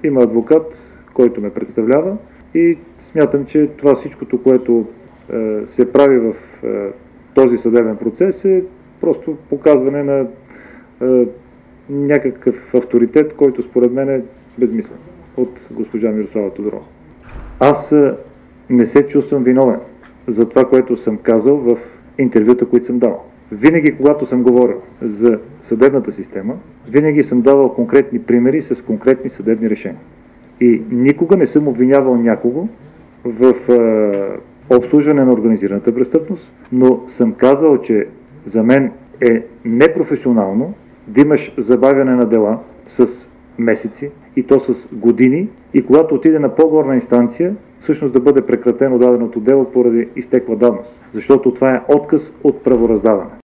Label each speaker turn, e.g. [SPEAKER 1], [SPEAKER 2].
[SPEAKER 1] има адвокат, който ме представлява и смятам, че това всичкото, което се прави в този съдебен процес е просто показване на някакъв авторитет, който според мен е безмислен от госпожа Мирослава Тодорова. Аз не се чувствам виновен за това, което съм казал в интервюта, които съм дал. Винаги, когато съм говорил за съдебната система, винаги съм давал конкретни примери с конкретни съдебни решения. И никога не съм обвинявал някого в обслужване на организираната престъпност, но съм казал, че за мен е непрофесионално да имаш забавяне на дела с месеци и то с години и когато отиде на по-горна инстанция, всъщност да бъде прекратено даденото дело поради изтекла давност. Защото това е отказ от правораздаване.